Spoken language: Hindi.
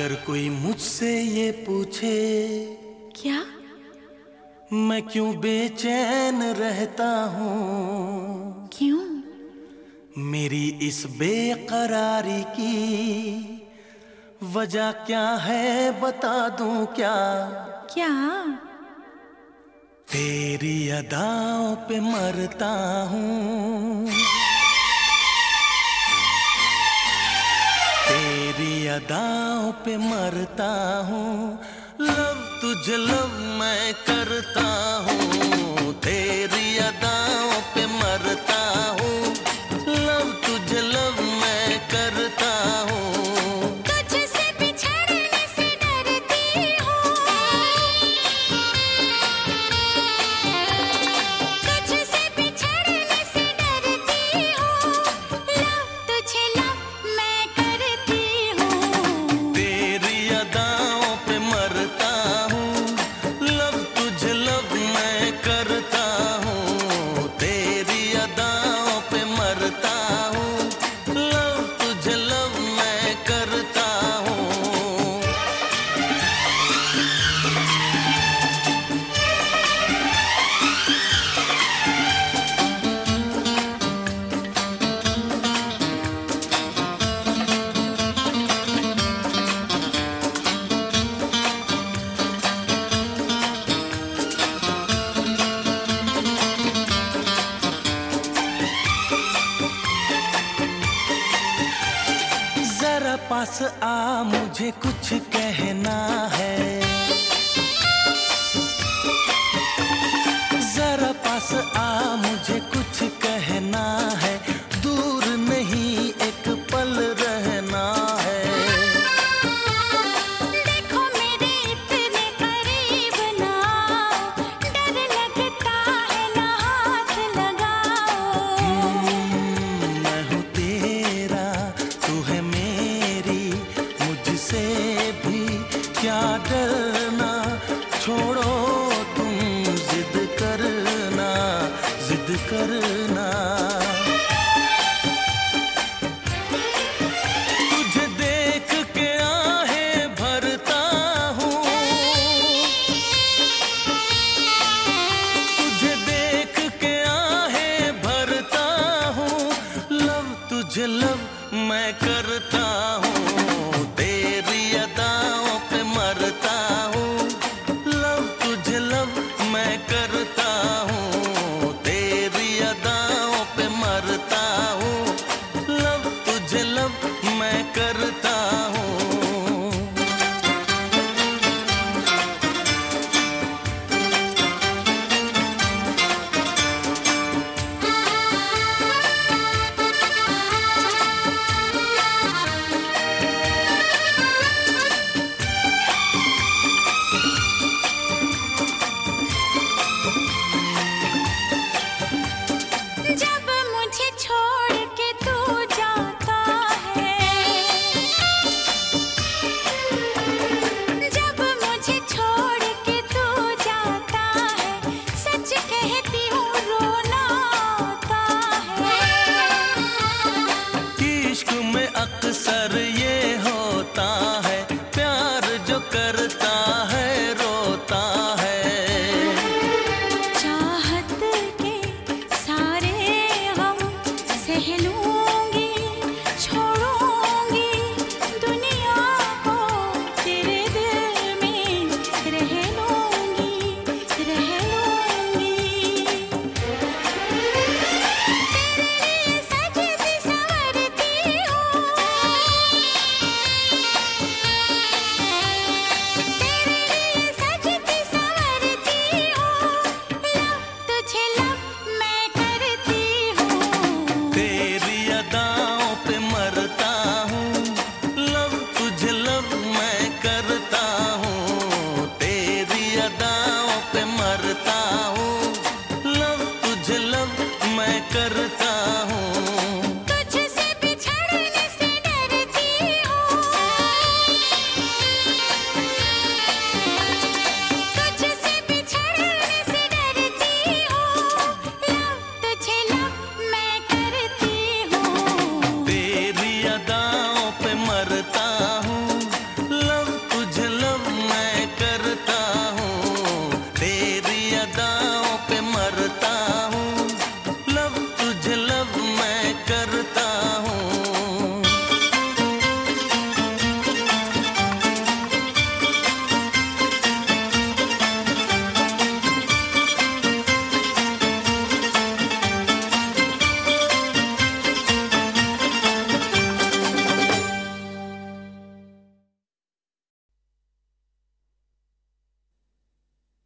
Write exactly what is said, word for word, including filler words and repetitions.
अगर कोई मुझसे ये पूछे क्या मैं क्यों बेचैन रहता हूँ, क्यों मेरी इस बेकरारी की वजह क्या है बता दूं क्या क्या तेरी अदाओं पे मरता हूँ, तेरी अदाओं पे मरता हूँ। लव तुझे लव मैं करता हूँ, तेरी अदाओं पे मरता हूँ। लव तुझे लव मैं करता हूँ। तुझसे बिछड़ने से डरती हूँ, तुझसे बिछड़ने से डरती हूँ। लव तुझे लव मैं करती हूँ, तेरी अदाओं पे मरता हूँ। लव तुझे लव मैं करता हूँ, तेरी अदाओं पे मरता हूँ। लव तुझे लव मैं करता हूँ। जरा पास आ मुझे कुछ कहना है, जरा पास आ मुझे कुछ कहना है। दूर नहीं एक पल रहना है। देखो मेरे इतने करीब ना आओ, डर लगता है ना हाथ लगाओ। मैं हूँ तेरा तू है मेरी, मुझसे भी क्या डरना। छोड़ो तुम जिद करना, जिद करना।